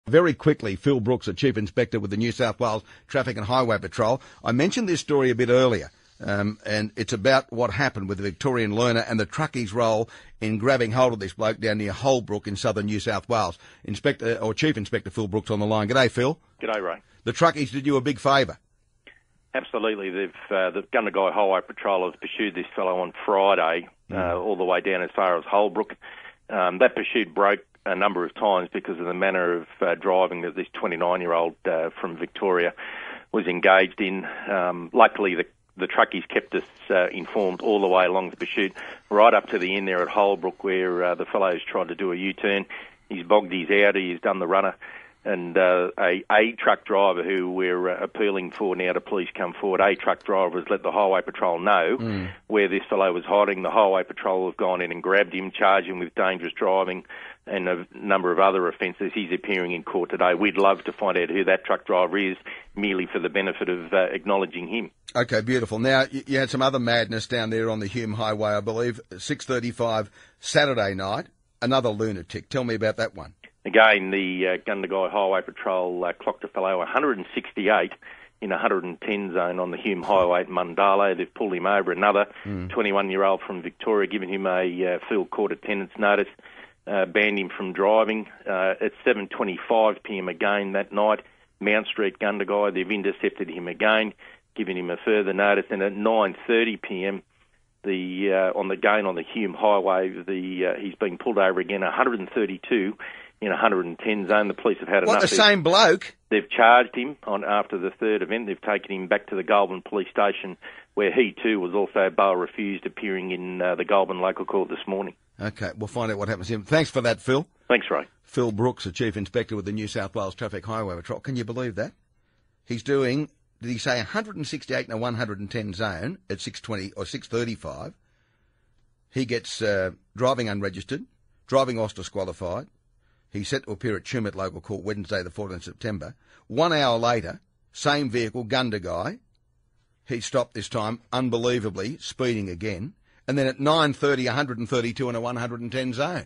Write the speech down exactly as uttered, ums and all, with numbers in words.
Very quickly, Phil Brooks, a Chief Inspector with the New South Wales Traffic and Highway Patrol. I mentioned this story a bit earlier, um, and it's about what happened with the Victorian learner and the truckie's role in grabbing hold of this bloke down near Holbrook in southern New South Wales. Inspector or Chief Inspector Phil Brooks on the line. G'day, Phil. G'day, Ray. The truckies did you a big favour. Absolutely. They've uh, the Gundagai Highway Patrol has pursued this fellow on Friday, mm. uh, all the way down as far as Holbrook. Um, that pursuit broke a number of times because of the manner of uh, driving that this twenty-nine-year-old uh, from Victoria was engaged in. Um, luckily, the, the truckies kept us uh, informed all the way along the pursuit, right up to the end there at Holbrook, where uh, the fellow's tried to do a U-turn. He's bogged his Audi, he's done the runner, and uh, a, a truck driver who we're uh, appealing for now to please come forward, a truck driver has let the Highway Patrol know mm. where this fellow was hiding. The Highway Patrol have gone in and grabbed him, charged him with dangerous driving and a number of other offences. He's appearing in court today. We'd love to find out who that truck driver is, merely for the benefit of uh, acknowledging him. Okay, beautiful. Now, you, you had some other madness down there on the Hume Highway, I believe, six thirty-five Saturday night. Another lunatic. Tell me about that one. Again, the uh, Gundagai Highway Patrol uh, clocked a fellow one hundred sixty-eight in one hundred ten zone on the Hume Highway at Mundalo. They've pulled him over. Another mm. twenty-one-year-old from Victoria, given him a uh, field court attendance notice, uh, banned him from driving. Uh, at seven twenty-five p m again that night, Mount Street, Gundagai, they've intercepted him again, giving him a further notice. And at nine thirty p m, the uh, on the gain on the Hume Highway, the uh, he's been pulled over again, one hundred thirty-two in one hundred ten zone. The police have had what, enough. What, the same bloke? They've charged him on after the third event. They've taken him back to the Goulburn Police Station, where he too was also bail refused, appearing in uh, the Goulburn Local Court this morning. Okay, we'll find out what happens to him. Thanks for that, Phil. Thanks, Ray. Phil Brooks, the Chief Inspector with the New South Wales Traffic Highway Patrol. Can you believe that? He's doing, did he say one hundred sixty-eight in a one hundred ten zone at six twenty or six thirty-five? He gets uh, driving unregistered, driving whilst disqualified. He's set to appear at Tumut Local Court Wednesday the fourteenth of September. One hour later, same vehicle, Gundagai. He stopped this time, unbelievably, speeding again. And then at nine thirty, one hundred thirty-two in a one hundred ten zone.